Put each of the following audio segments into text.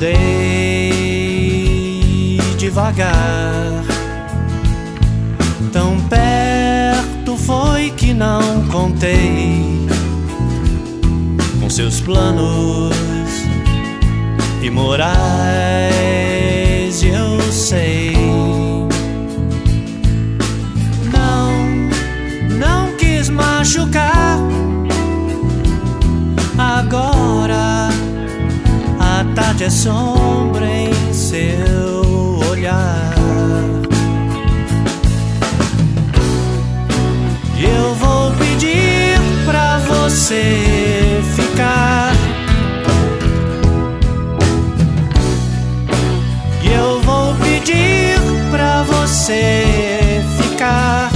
andei devagar, tão perto foi que não contei com seus planos imorais. Eu sei, não quis machucar. Agora a tarde é sombra em seu olhar. E eu vou pedir pra você ficar. E eu vou pedir pra você ficar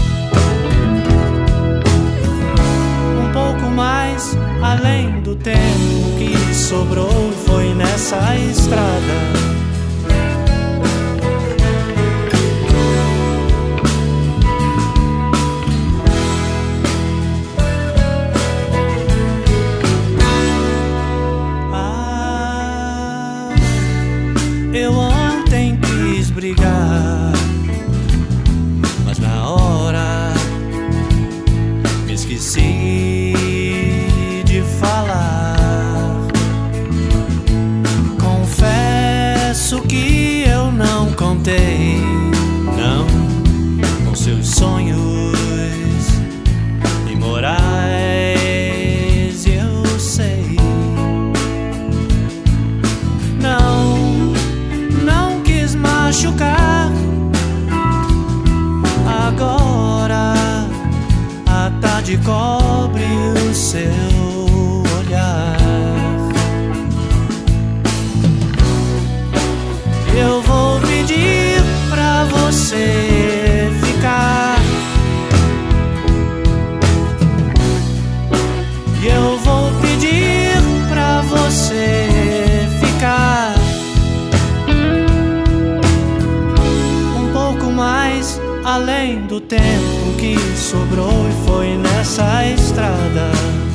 um pouco mais além do tempo que sobrou. Foi nessa estrada. Eu ontem quis brigar, mas na hora me esqueci de falar. Confesso que eu não contei, não, com seus sonhos imorais. Eu sei, não quis machucar. Agora a tarde cobre o seu olhar. Eu vou pedir pra você ficar. E eu vou pedir pra você ficar um pouco mais além do tempo que sobrou. E foi nessa estrada.